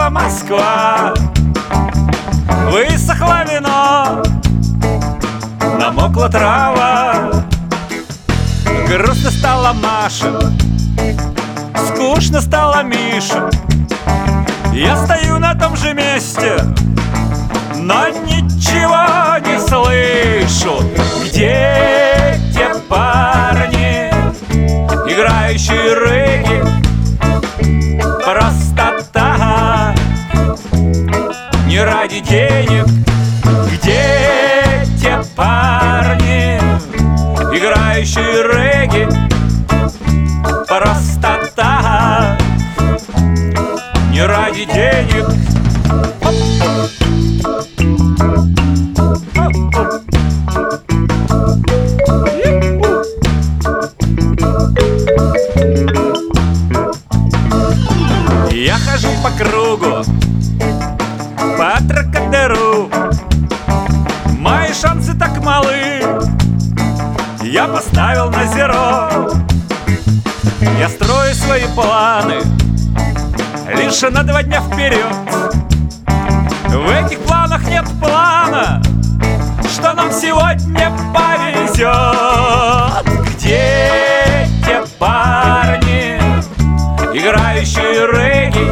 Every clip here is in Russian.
Киева, Москва. Высохло вино, намокла трава. Грустно стала Маша, скучно стала Миша. Я стою на том же месте, но ничего не слышу. Где те парни, играющие регги? Просто так, не ради денег. Где те парни, играющие регги? Просто так, не ради денег. Я хожу по кругу, по тракадеру. Мои шансы так малы, я поставил на зеро. Я строю свои планы лишь на 2 дня вперед. В этих планах нет плана, что нам сегодня повезет. Где те парни, играющие регги?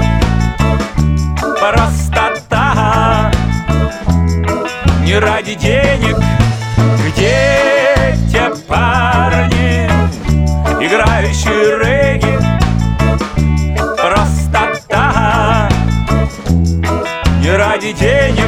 Просто так, не ради денег. Где те парни, играющие регги? Просто так, не ради денег.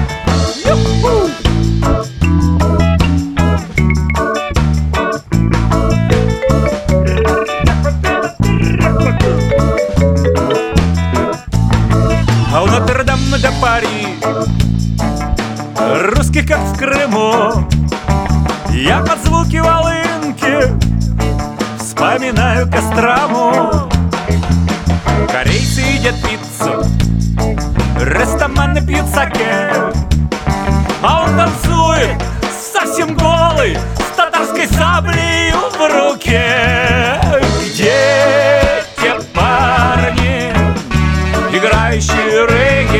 А у Нотр-Дама до Пари русских, как в Крыму. Я под звуки волынки вспоминаю Кострому. Корейцы едят пиццу, рестаманы пьют саке, а он танцует совсем голый, с татарской саблею в руке. Где те парни, играющие регги?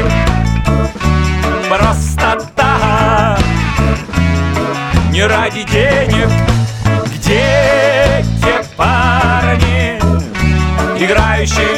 Просто так, не ради денег. Где те парни, играющие